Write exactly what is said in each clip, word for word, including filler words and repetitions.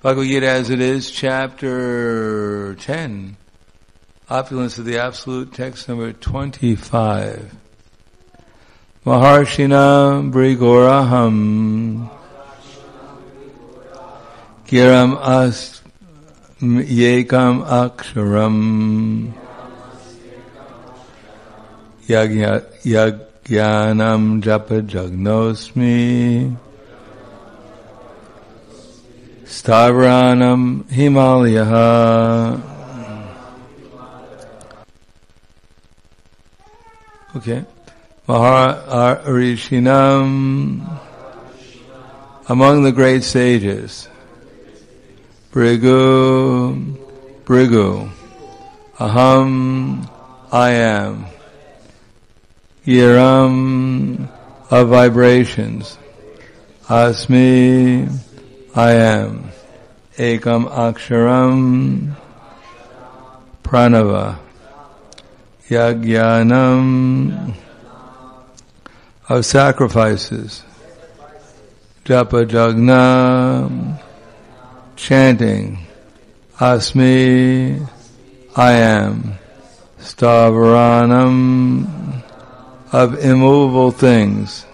Bhagavad Gita as it is, chapter ten, Opulence of the Absolute, text number twenty-five. Maharshina Brigoraham Giram Ast Yekam Aksharam Yagyanam Japa Jagnosmi Stavranam Himalayaha. Okay. Maharishinam, among the great sages. Brigu, Brigu. Aham, I am. Yiram, of vibrations. Asmi, I am. Ekam Aksharam, Pranava. Yagyanam, of sacrifices. Japa Jagna, chanting. Asmi, I am. Stavaranam, of immovable things.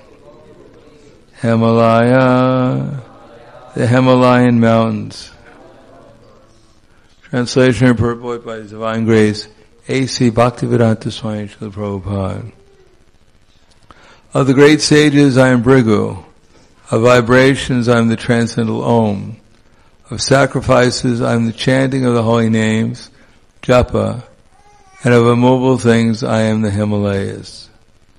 Himalaya, the Himalayan mountains. Translation and purport by His Divine Grace, A C Bhaktivedanta Swami Srila Prabhupada. Of the great sages I am Brigu. Of vibrations I am the transcendental Om. Of sacrifices I am the chanting of the holy names, Japa. And of immovable things I am the Himalayas.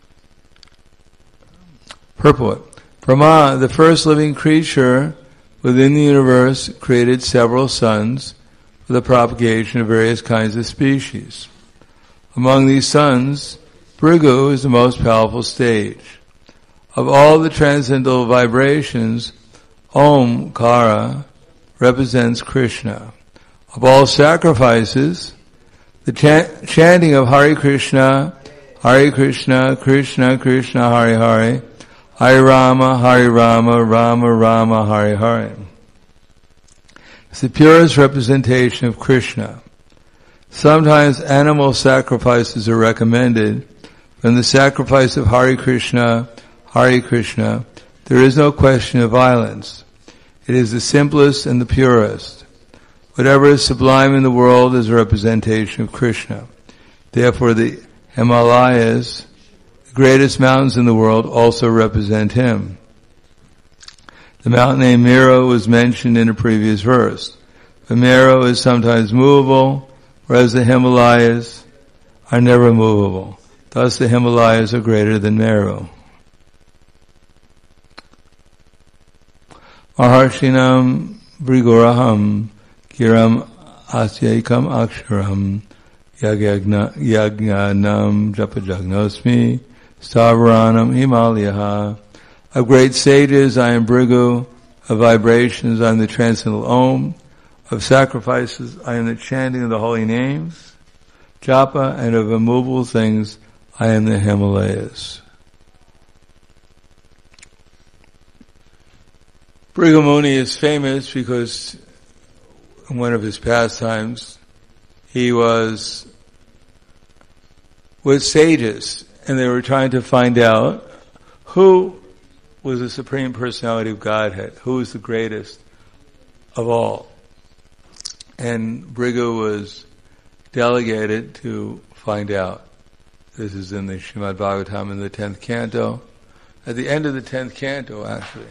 Purport. Brahma, the first living creature within the universe, created several sons for the propagation of various kinds of species. Among these sons, Brigu is the most powerful stage. Of all the transcendental vibrations, Omkara represents Krishna. Of all sacrifices, the ch- chanting of Hare Krishna, Hare Krishna, Krishna Krishna, Hare Hare, Hare Rama, Hare Rama, Rama Rama, Hare Hare. It's the purest representation of Krishna. Sometimes animal sacrifices are recommended. When the sacrifice of Hare Krishna, Hare Krishna, there is no question of violence. It is the simplest and the purest. Whatever is sublime in the world is a representation of Krishna. Therefore the Himalayas, the greatest mountains in the world, also represent Him. The mountain named Meru was mentioned in a previous verse. The Meru is sometimes movable, whereas the Himalayas are never movable. Thus the Himalayas are greater than Meru. Maharshinam Brigoraham Giram Asyakam Aksharam Yagnyanam Japa Jagnosmi Stavaranam Himalayaha. Of great sages I am Brigu, of vibrations I am the transcendental Om, of sacrifices I am the chanting of the holy names, Japa, and of immovable things I am the Himalayas. Brigu Muni is famous because in one of his pastimes he was with sages and they were trying to find out who was the Supreme Personality of Godhead, who is the greatest of all. And Brigu was delegated to find out. This is in the Srimad Bhagavatam in the tenth canto. At the end of the tenth canto, actually.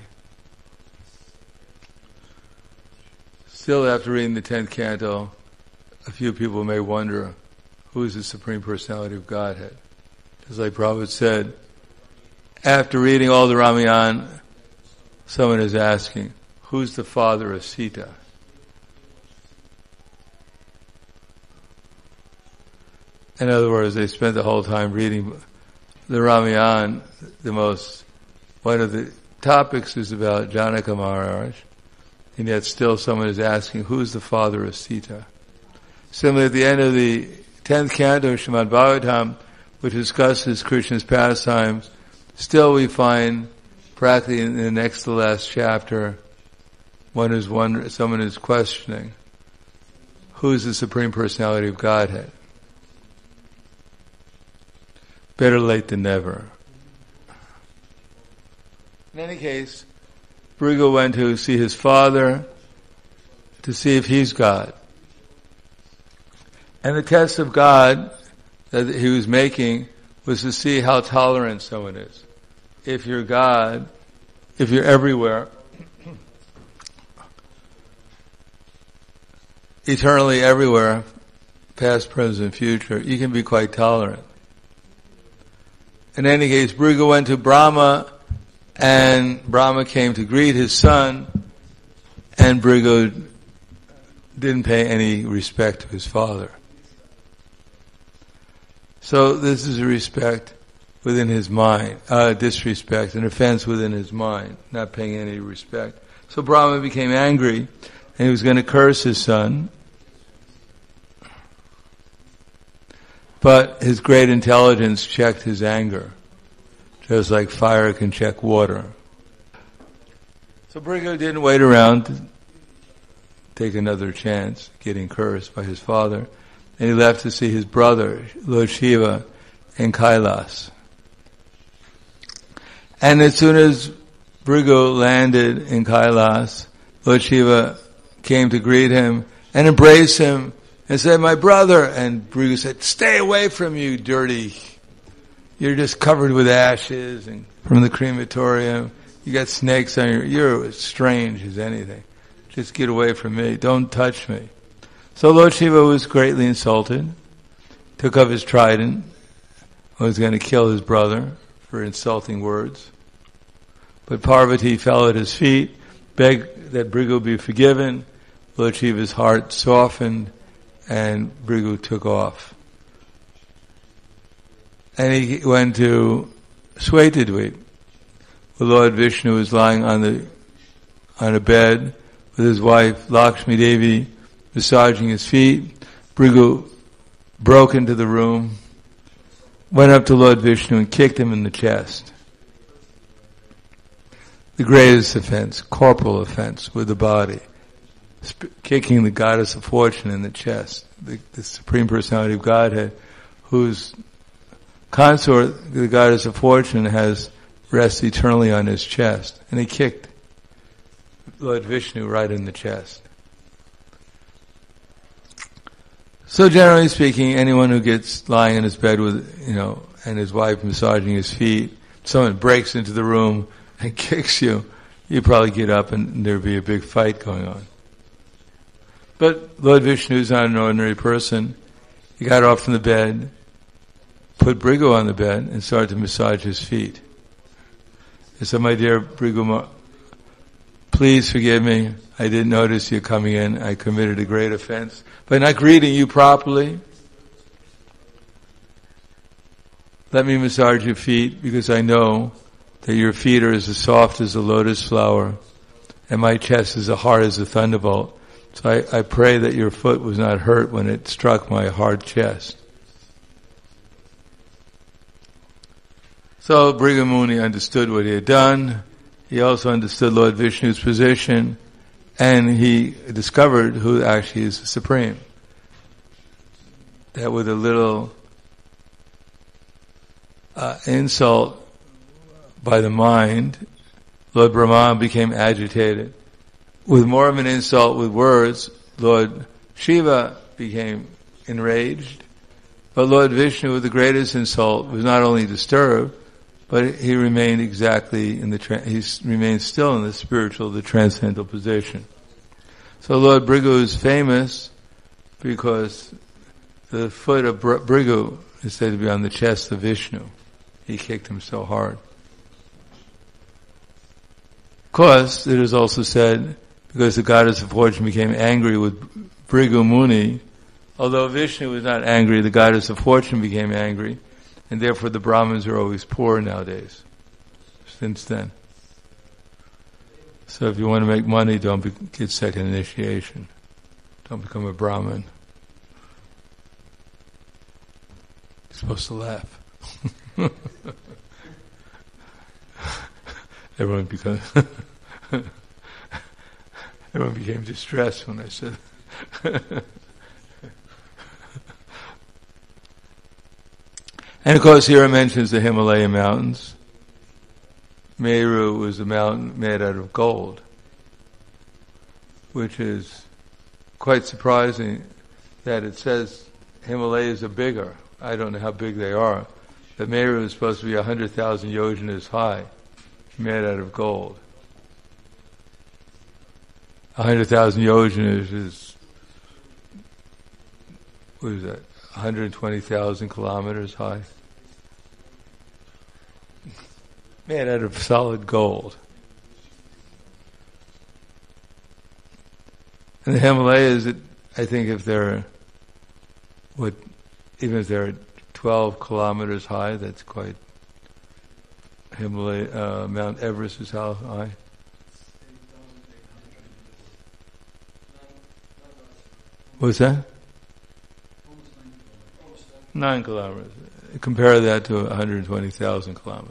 Still, after reading the tenth canto, a few people may wonder, who is the Supreme Personality of Godhead? Just like Prabhupada said, after reading all the Ramayana, someone is asking, who's the father of Sita? In other words, they spent the whole time reading the Ramayana. The most, one of the topics is about Janaka Maharaj, and yet still someone is asking, who's the father of Sita? Similarly, at the end of the tenth canto of Srimad Bhagavatam, which discusses Krishna's pastimes, still we find, practically in the next to last chapter, one is wondering, someone is questioning, who is the Supreme Personality of Godhead? Better late than never. In any case, Bhrigu went to see his father to see if he's God. And the test of God that he was making was to see how tolerant someone is. If you're God, if you're everywhere, eternally everywhere, past, present, future, you can be quite tolerant. In any case, Bhrigu went to Brahma, and Brahma came to greet his son, and Bhrigu didn't pay any respect to his father. So this is a respect within his mind, uh, disrespect, an offense within his mind, not paying any respect. So Brahma became angry, and he was going to curse his son. But his great intelligence checked his anger, just like fire can check water. So Bhrigu didn't wait around to take another chance, getting cursed by his father, and he left to see his brother, Lord Shiva, in Kailas. And as soon as Bhrigu landed in Kailas, Lord Shiva came to greet him and embrace him and said, "My brother." And Bhrigu said, "Stay away from you, dirty. You're just covered with ashes and from the crematorium. You got snakes on your, you're as strange as anything. Just get away from me. Don't touch me." So Lord Shiva was greatly insulted, took up his trident, was going to kill his brother for insulting words. But Parvati fell at his feet, begged that Bhrigu be forgiven. Lord Shiva's heart softened, and Bhrigu took off. And he went to Shwetadweep, where Lord Vishnu was lying on the on a bed with his wife Lakshmi Devi, massaging his feet. Bhrigu broke into the room, went up to Lord Vishnu and kicked him in the chest. The greatest offense, corporal offense with the body. Sp- kicking the goddess of fortune in the chest, the, the Supreme Personality of Godhead, whose consort, the goddess of fortune, has rests eternally on his chest. And he kicked Lord Vishnu right in the chest. So generally speaking, anyone who gets lying in his bed with, you know, and his wife massaging his feet, someone breaks into the room and kicks you, you probably get up and there'd be a big fight going on. But Lord Vishnu is not an ordinary person. He got off from the bed, put Bhrigu on the bed, and started to massage his feet. He said, "My dear Bhrigu, please forgive me. I didn't notice you coming in. I committed a great offense by not greeting you properly. Let me massage your feet, because I know that your feet are as soft as a lotus flower, and my chest is as hard as a thunderbolt. So I, I pray that your foot was not hurt when it struck my hard chest." So Bhrigu Muni understood what he had done. He also understood Lord Vishnu's position, and he discovered who actually is the Supreme. That with a little uh, insult by the mind, Lord Brahma became agitated. With more of an insult with words, Lord Shiva became enraged. But Lord Vishnu, with the greatest insult, was not only disturbed, but he remained exactly in the, tra- he remained still in the spiritual, the transcendental position. So Lord Bhrigu is famous because the foot of Br- Bhrigu is said to be on the chest of Vishnu. He kicked him so hard. Of course, it is also said, because the goddess of fortune became angry with Bhrigu Muni, although Vishnu was not angry, the goddess of fortune became angry, and therefore the Brahmins are always poor nowadays, since then. So if you want to make money, don't be, get second initiation. Don't become a Brahmin. You're supposed to laugh. Everyone becomes... Everyone became distressed when I said And of course here it mentions the Himalayan mountains. Meru was a mountain made out of gold, which is quite surprising that it says Himalayas are bigger. I don't know how big they are. But Meru is supposed to be one hundred thousand yojanas high, made out of gold. one hundred thousand yojanas is, what is that, one hundred twenty thousand kilometers high? Made out of solid gold. And the Himalayas, it, I think if they're, what, even if they're twelve kilometers high, that's quite, Himalaya, uh, Mount Everest is how high? What's that? Nine kilometers. Compare that to one hundred twenty thousand kilometers.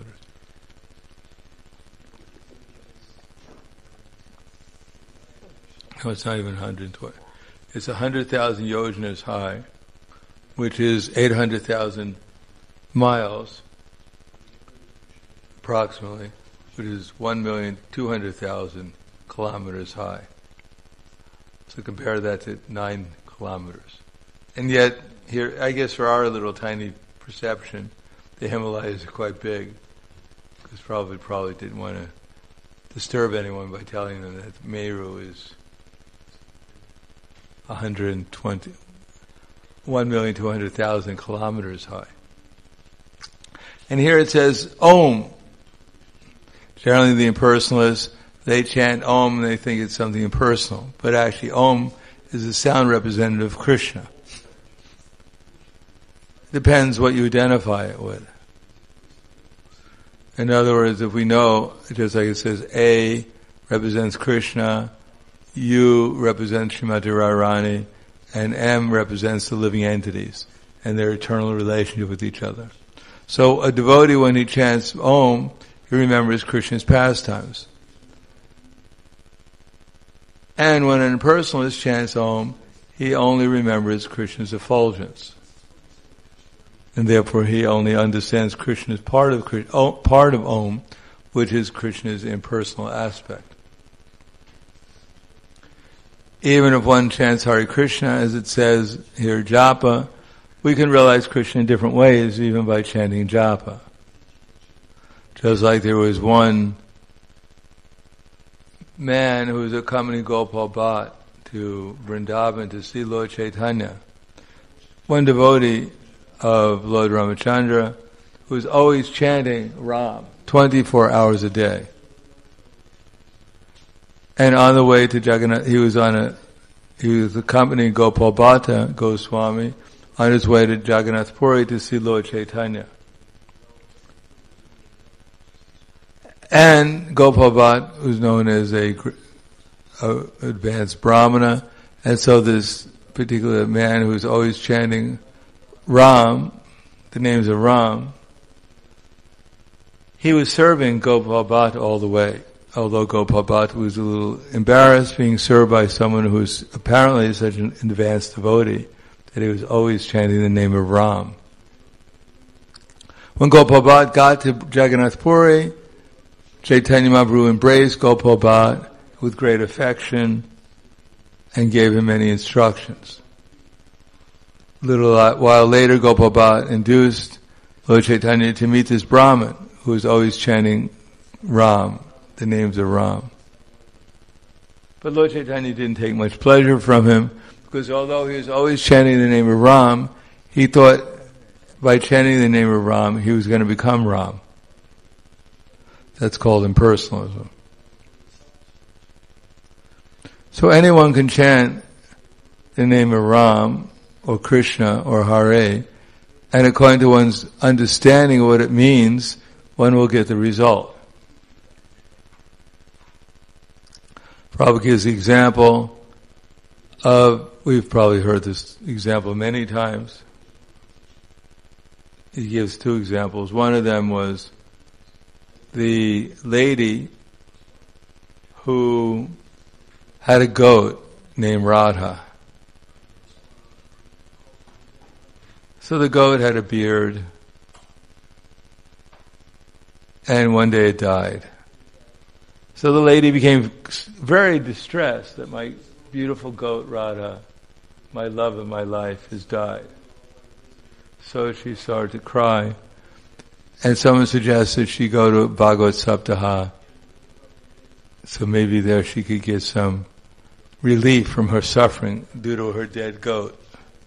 No, it's not even one hundred twenty. It's one hundred thousand yojanas high, which is eight hundred thousand miles, approximately, which is one million two hundred thousand kilometers high. So compare that to nine kilometers. And yet, here, I guess for our little tiny perception, the Himalayas are quite big, because probably probably didn't want to disturb anyone by telling them that Meru is one hundred twenty, one million two hundred thousand kilometers high. And here it says Om. Generally the impersonalists, they chant Om and they think it's something impersonal. But actually Om is a sound representative of Krishna. Depends what you identify it with. In other words, if we know, just like it says, A represents Krishna, U represents Srimati Radharani, and M represents the living entities and their eternal relationship with each other. So a devotee, when he chants Om, he remembers Krishna's pastimes. And when an impersonalist chants Om, he only remembers Krishna's effulgence. And therefore he only understands Krishna's part of part of Om, which is Krishna's impersonal aspect. Even if one chants Hare Krishna, as it says here, japa, we can realize Krishna in different ways, even by chanting japa. Just like there was one man who was accompanying Gopal Bhatt to Vrindavan to see Lord Chaitanya. One devotee of Lord Ramachandra who was always chanting Ram twenty-four hours a day. And on the way to Jagannath, he was on a, he was accompanying Gopal Bhatta Goswami on his way to Jagannath Puri to see Lord Chaitanya. And Gopal Bhatt was known as a, a advanced Brahmana, and so this particular man who was always chanting Ram, the names of Ram, he was serving Gopal Bhatt all the way. Although Gopal Bhatt was a little embarrassed being served by someone who was apparently such an advanced devotee that he was always chanting the name of Ram. When Gopal Bhatt got to Jagannath Puri, Chaitanya Mahaprabhu embraced Gopal Bhatt with great affection and gave him many instructions. A little while later, Gopal Bhatt induced Lord Chaitanya to meet this Brahmin who was always chanting Ram, the names of Ram. But Lord Chaitanya didn't take much pleasure from him, because although he was always chanting the name of Ram, he thought by chanting the name of Ram, he was going to become Ram. That's called impersonalism. So anyone can chant the name of Ram, or Krishna, or Hare, and according to one's understanding of what it means, one will get the result. Prabhupada gives the example of, we've probably heard this example many times. He gives two examples. One of them was the lady who had a goat named Radha. So the goat had a beard, and one day it died. So the lady became very distressed that my beautiful goat Radha, my love of my life, has died. So she started to cry, and someone suggested she go to Bhagavad Saptaha, so maybe there she could get some relief from her suffering due to her dead goat.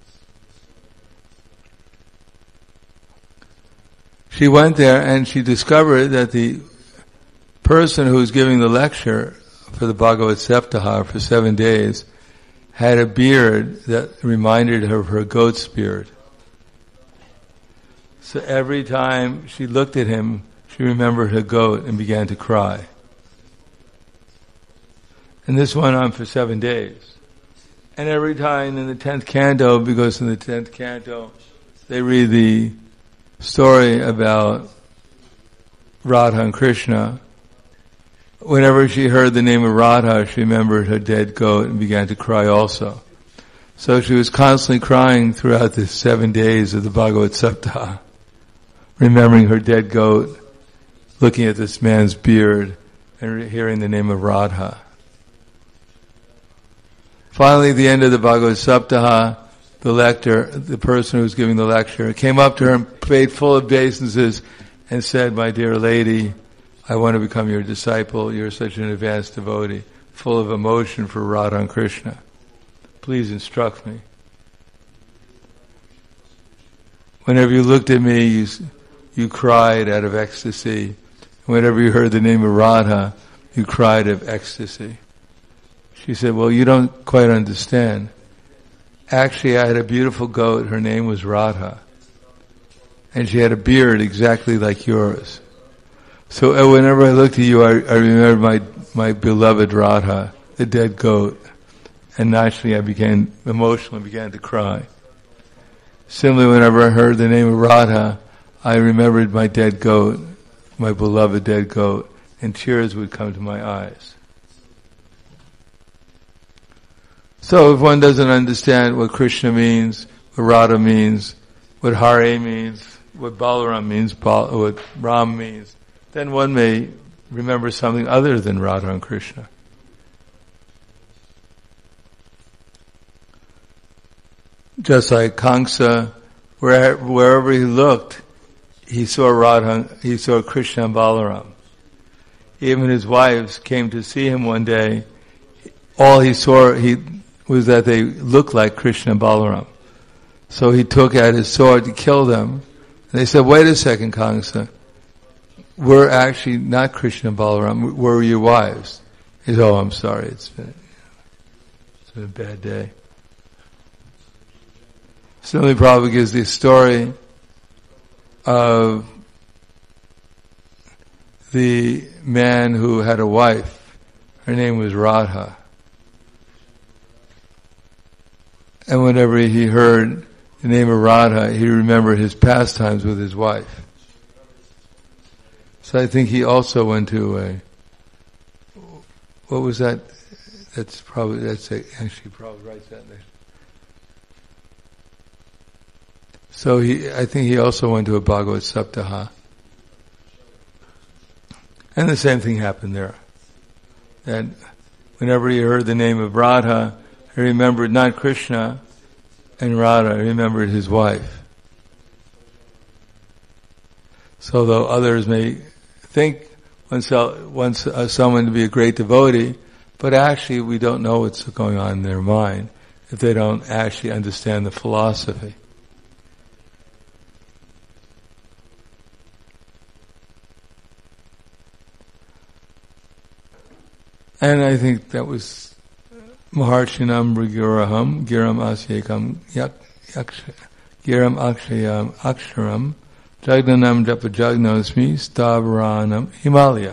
She went there and she discovered that the person who was giving the lecture for the Bhagavad Saptaha for seven days had a beard that reminded her of her goat's beard. So every time she looked at him, she remembered her goat and began to cry. And this went on for seven days. And every time in the tenth canto, because in the tenth canto they read the story about Radha and Krishna, whenever she heard the name of Radha, she remembered her dead goat and began to cry also. So she was constantly crying throughout the seven days of the Bhagavad Saptaha, remembering her dead goat, looking at this man's beard, and hearing the name of Radha. Finally, at the end of the Bhagavad Saptaha, the lector, the person who was giving the lecture, came up to her and paid full obeisances and said, "My dear lady, I want to become your disciple. You're such an advanced devotee, full of emotion for Radha and Krishna. Please instruct me. Whenever you looked at me, you, you cried out of ecstasy. Whenever you heard the name of Radha, you cried of ecstasy." She said, "Well, you don't quite understand. Actually, I had a beautiful goat. Her name was Radha. And she had a beard exactly like yours. So uh, whenever I looked at you, I, I remembered my, my beloved Radha, the dead goat. And naturally I began, emotionally began to cry. Similarly, whenever I heard the name of Radha, I remembered my dead goat, my beloved dead goat, and tears would come to my eyes." So if one doesn't understand what Krishna means, what Radha means, what Hare means, what Balaram means, what Ram means, then one may remember something other than Radha and Krishna. Just like Kamsa, where, wherever he looked, he saw Radha, he saw Krishna and Balaram. Even his wives came to see him one day. All he saw he was that they looked like Krishna and Balaram. So he took out his sword to kill them. And they said, "Wait a second, Kamsa. We're actually not Krishna and Balaram. We're your wives." He said, "Oh, I'm sorry. It's been, it's been a bad day." Similarly, Prabhupada gives the story of the man who had a wife. Her name was Radha. And whenever he heard the name of Radha, he remembered his pastimes with his wife. So I think he also went to a, what was that? That's probably, that's a, actually probably writes that there. So he, I think he also went to a Bhagavad Saptaha. And the same thing happened there. That whenever he heard the name of Radha, he remembered not Krishna and Radha, he remembered his wife. So though others may think oneself, once uh, someone to be a great devotee, but actually we don't know what's going on in their mind if they don't actually understand the philosophy. And I think that was Maharshinam Briguraham Giram Asyekam Yak Giram Akshayam Aksharam Jagnanam Japajagnosmi Stavranam Himalaya.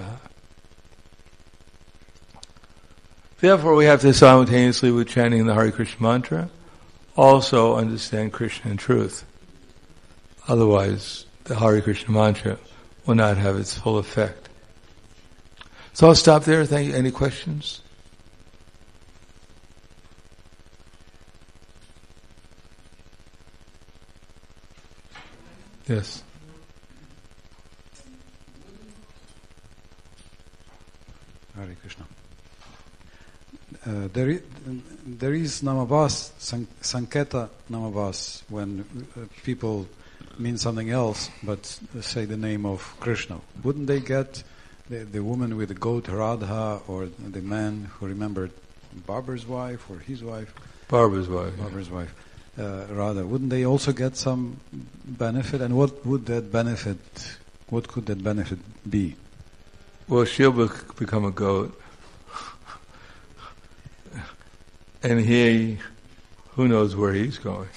Therefore we have to simultaneously with chanting the Hare Krishna mantra also understand Krishna in truth. Otherwise the Hare Krishna mantra will not have its full effect. So I'll stop there. Thank you. Any questions? Yes. Hare Krishna. Uh, there, is, there is namabhas, san, sanketa namabhas, when uh, people mean something else but say the name of Krishna. Wouldn't they get the, the woman with the goat Radha, or the man who remembered Babur's wife or his wife? Barbara's wife. Barbara's yeah. wife. Uh, Radha. Wouldn't they also get some benefit? And what would that benefit, what could that benefit be? Well, she'll be- become a goat. And he, who knows where he's going.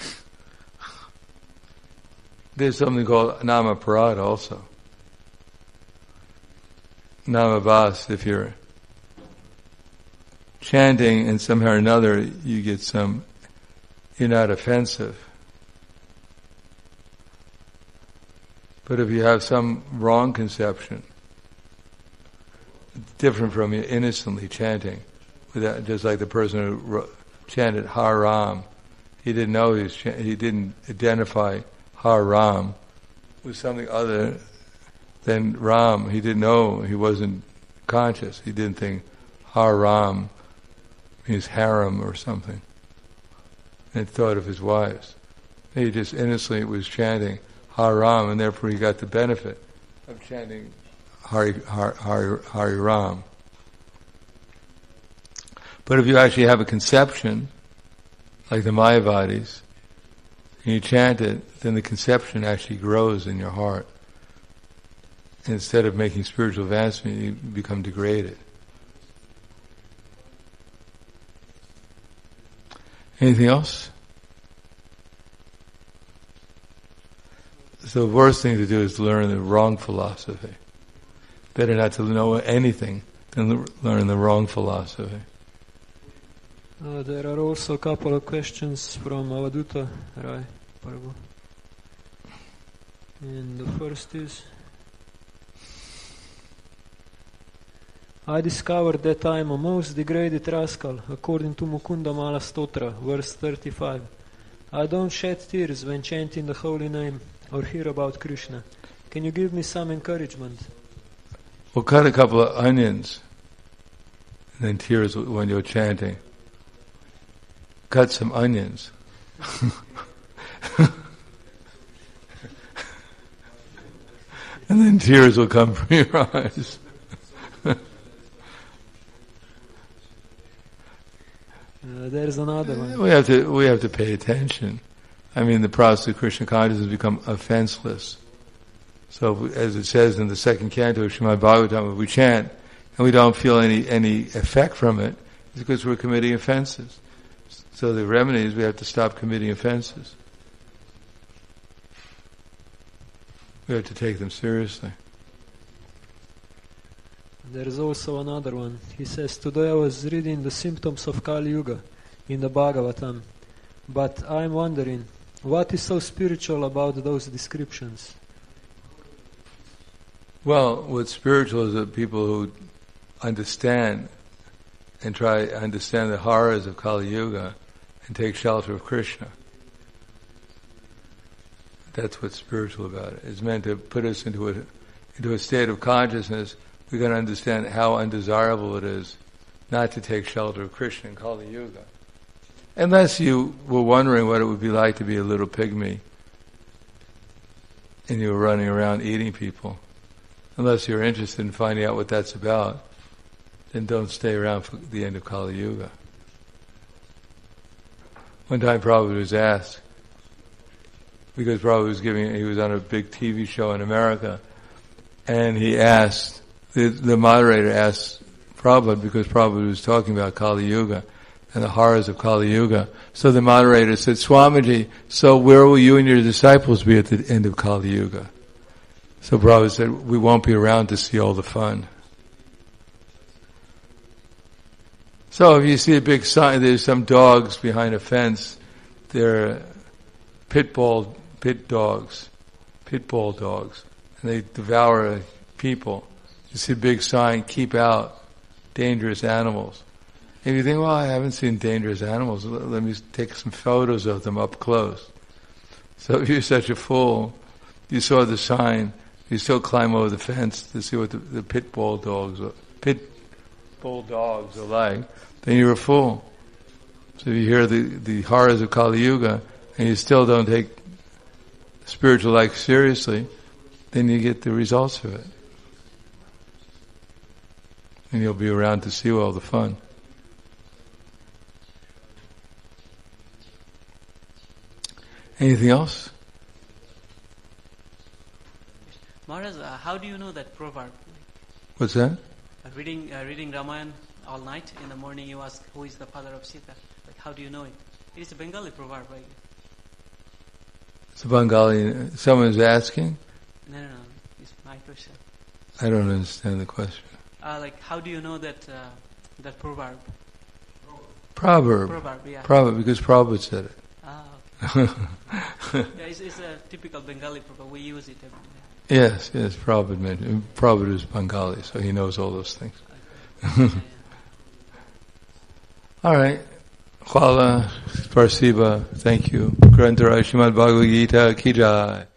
There's something called Namaparad also. Namabhas, if you're chanting and somehow or another you get some, you're not offensive. But if you have some wrong conception, different from you innocently chanting, without, just like the person who ro- chanted Har Ram, he didn't know he was ch- he didn't identify Har Ram with something other than Ram. He didn't know, he wasn't conscious. He didn't think Har Ram means harem or something, and thought of his wives. He just innocently was chanting Har Ram, and therefore he got the benefit of chanting Hari, Hari, Hari, Hari Ram. But if you actually have a conception, like the Mayavadis, and you chant it, then the conception actually grows in your heart. Instead of making spiritual advancement, you become degraded. Anything else? So the worst thing to do is to learn the wrong philosophy. Better not to know anything than learn the wrong philosophy. Uh, there are also a couple of questions from Avaduta Rai Prabhu. And the first is, I discovered that I am a most degraded rascal, according to Mukunda Mala Stotra, verse thirty-five. I don't shed tears when chanting the holy name or hear about Krishna. Can you give me some encouragement? Well, cut a couple of onions, and then tears when you're chanting. Cut some onions. And then tears will come from your eyes. Uh, there's another one. We have to we have to pay attention. I mean, the process of Krishna consciousness has become offenseless. So, as it says in the second canto of Srimad Bhagavatam, if we chant and we don't feel any any effect from it, it's because we're committing offenses. So the remedy is we have to stop committing offenses. We have to take them seriously. There is also another one. He says, today I was reading the symptoms of Kali Yuga in the Bhagavatam, but I'm wondering, what is so spiritual about those descriptions? Well, what's spiritual is that people who understand and try to understand the horrors of Kali Yuga and take shelter of Krishna. That's what's spiritual about it. It's meant to put us into a into a state of consciousness. We're going to understand how undesirable it is not to take shelter of Krishna in Kali Yuga. Unless you were wondering what it would be like to be a little pygmy and you were running around eating people. Unless you're interested in finding out what that's about, then don't stay around for the end of Kali Yuga. One time Prabhupada was asked, because Prabhupada was giving, he was on a big T V show in America, and he asked, the, the moderator asked Prabhupada, because Prabhupada was talking about Kali Yuga and the horrors of Kali Yuga. So the moderator said, Swamiji, so where will you and your disciples be at the end of Kali Yuga? So Prabhupada said, we won't be around to see all the fun. So if you see a big sign, there's some dogs behind a fence, they're pit bull, pit dogs, pit bull dogs, and they devour people. You see a big sign, keep out dangerous animals. If you think, well, I haven't seen dangerous animals, let me take some photos of them up close. So if you're such a fool, you saw the sign, you still climb over the fence to see what the, the pit bull dogs, are, pit bull dogs are like, then you're a fool. So if you hear the, the horrors of Kali Yuga and you still don't take spiritual life seriously, then you get the results of it. And you'll be around to see all the fun. Anything else? Maharaj, uh, how do you know that proverb? What's that? Uh, reading uh, reading Ramayana all night, in the morning you ask, who is the father of Sita? Like, how do you know it? It is a Bengali proverb, right? It's a Bengali. Someone is asking? No, no, no. It's my question. I don't understand the question. Uh, like, how do you know that uh, that proverb? Proverb. Proverb, yeah. Proverb, because Prabhupada said it. Ah, okay. Yeah, it's, it's a typical Bengali proverb. We use it every day. Yes, yes, Prabhupada mentioned. Prabhupada is Bengali, so he knows all those things. Okay. Yeah, yeah. All right. Hvala, Spasiba, thank you. Grantara Srimad Bhagavad Gita Ki Jai.